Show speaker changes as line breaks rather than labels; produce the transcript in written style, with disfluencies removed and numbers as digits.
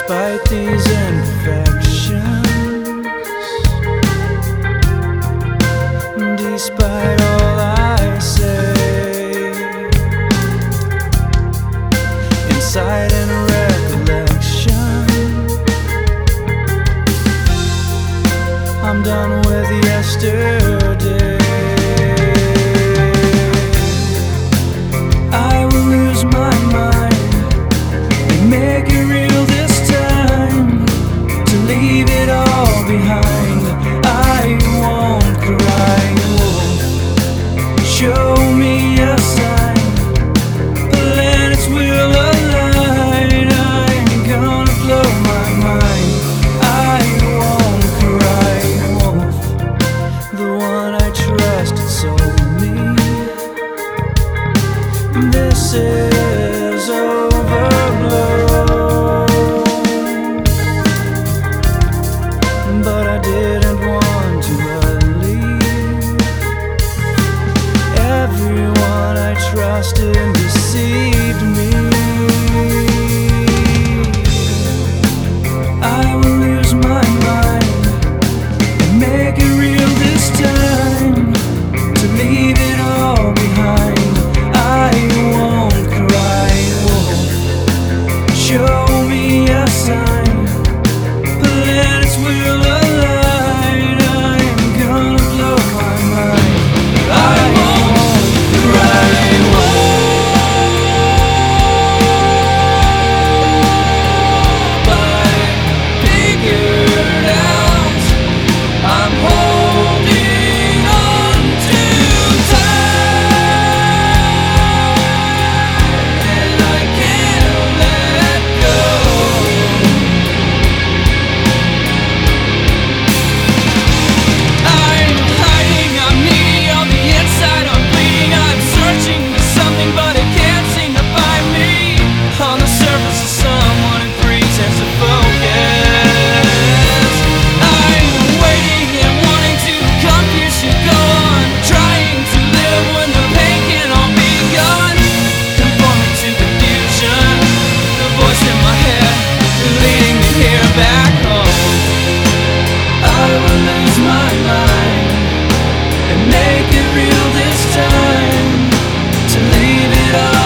despite these imperfections, despite all I say, insight and recollection, I'm done with yesterday. I will lose my mind and make it real this time, to leave it all behind. I won't cry. Show me a sign, planets will align. I'm gonna blow my mind. I won't cry. Wolf, the one I trusted sold me. This is overblown, but I didn't want to believe. Everyone I trusted deceived me. I will lose my mind and make it real this time, to leave it all behind. I won't cry. Wolf, show me a sign, planets will align. I'm gonna blow my mind. I won't cry. I figured out I'm holding on to time, and I can't let go. I'm hiding, I'm needy on the inside, I'm bleeding, I'm searching for something, but it can't seem to find me. On the surface of someone who pretends to focus, I'm waiting and wanting to confuse you, go on, trying to live when the pain can all be gone. Conforming to confusion, the voice in my head leading me here back home. I will lose my mind and make it real this time, to leave it all